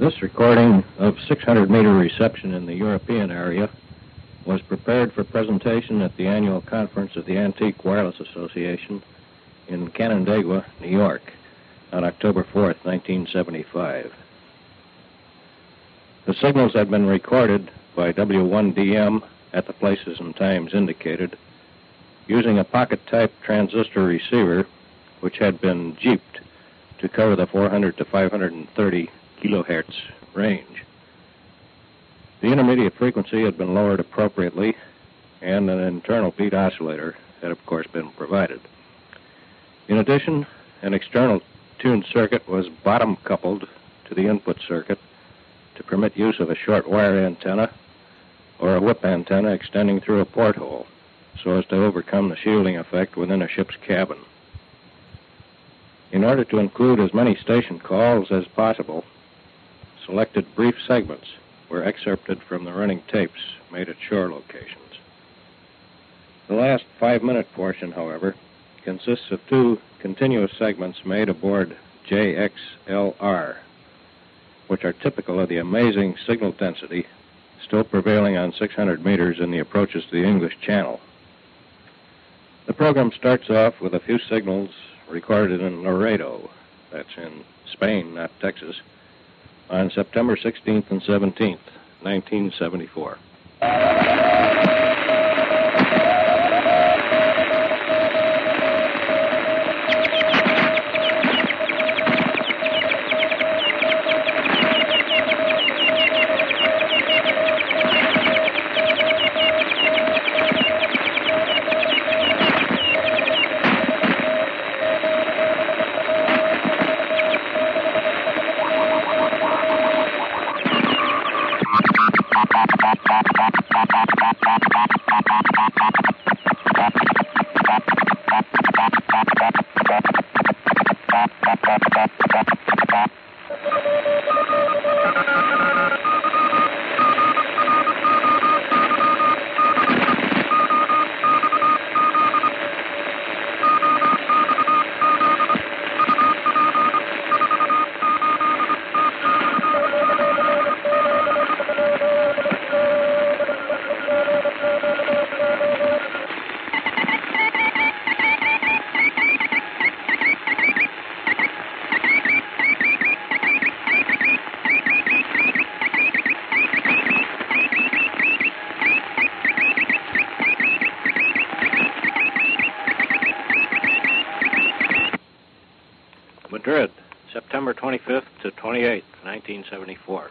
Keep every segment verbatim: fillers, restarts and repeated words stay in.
This recording of six hundred meter reception in the European area was prepared for presentation at the annual conference of the Antique Wireless Association in Canandaigua, New York, on October fourth, nineteen seventy-five. The signals had been recorded by W one D M at the places and times indicated using a pocket-type transistor receiver which had been jeeped to cover the four hundred to five hundred thirty kilohertz range. The intermediate frequency had been lowered appropriately, and an internal beat oscillator had, of course, been provided. In addition, an external tuned circuit was bottom-coupled to the input circuit to permit use of a short wire antenna or a whip antenna extending through a porthole so as to overcome the shielding effect within a ship's cabin. In order to include as many station calls as possible, selected brief segments were excerpted from the running tapes made at shore locations. The last five-minute portion, however, consists of two continuous segments made aboard J X L R, which are typical of the amazing signal density still prevailing on six hundred meters in the approaches to the English Channel. The program starts off with a few signals recorded in Laredo, that's in Spain, not Texas, on September sixteenth and seventeenth, nineteen seventy-four. Madrid, September twenty-fifth to twenty-eighth, nineteen seventy-four.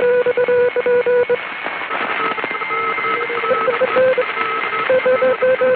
Thank you.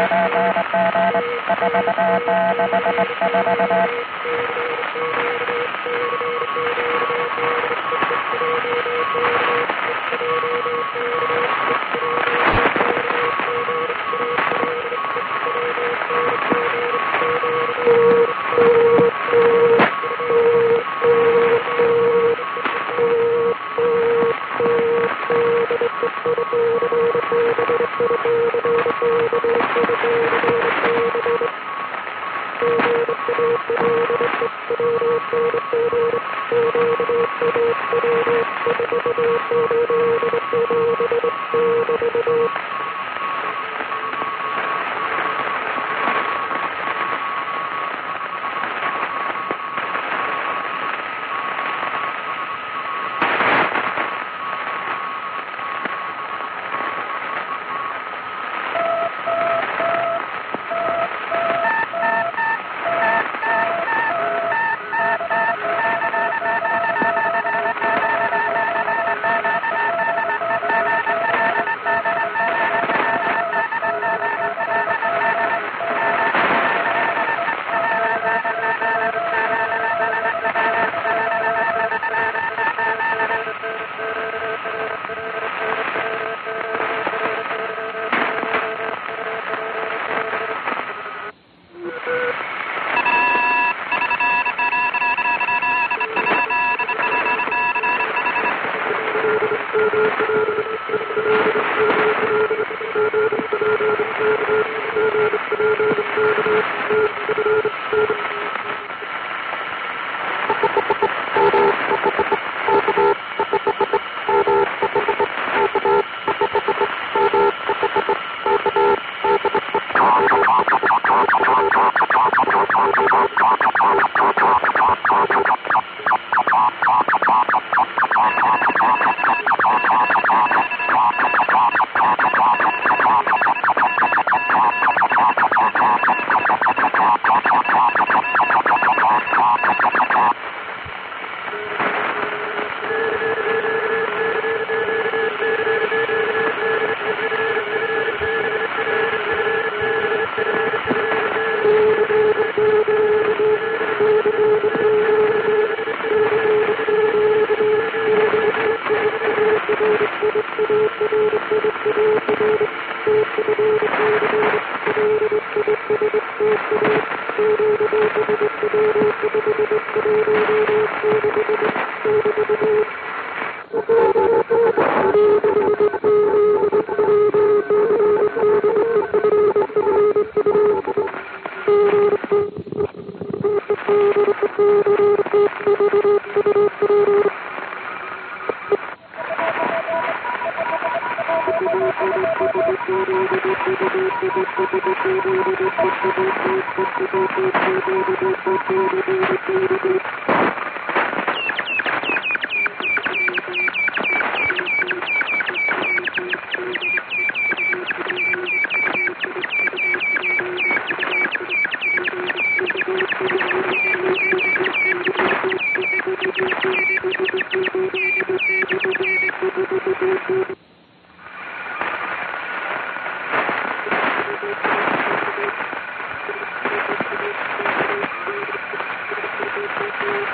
Thank you.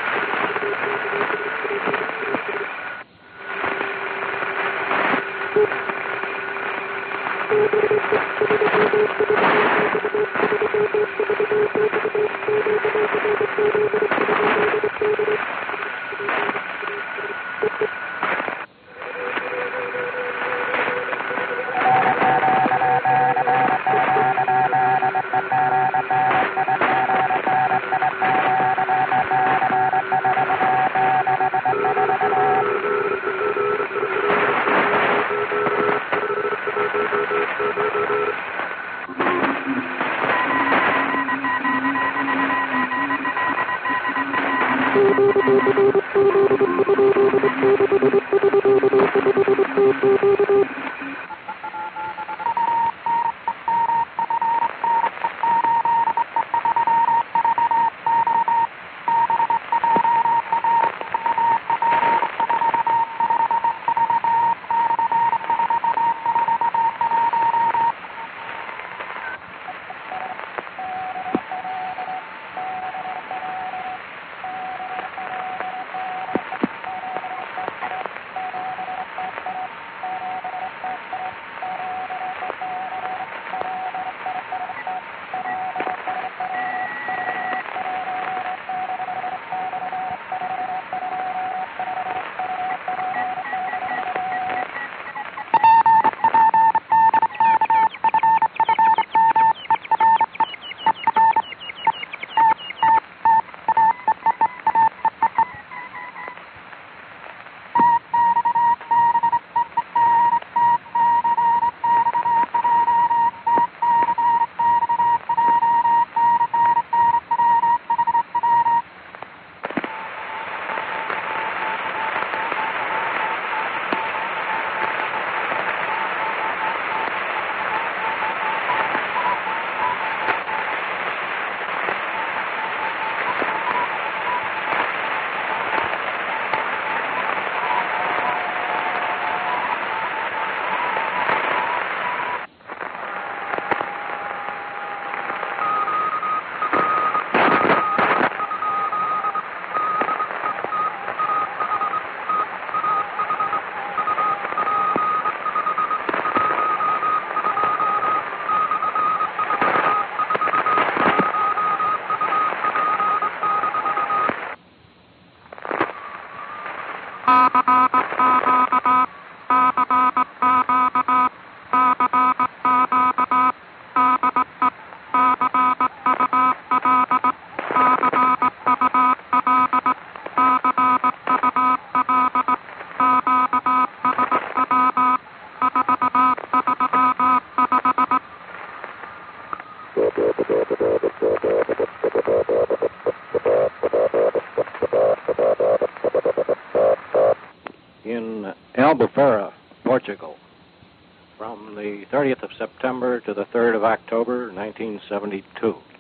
In Albufeira, Portugal, from the thirtieth of September to the third of October, nineteen seventy-two.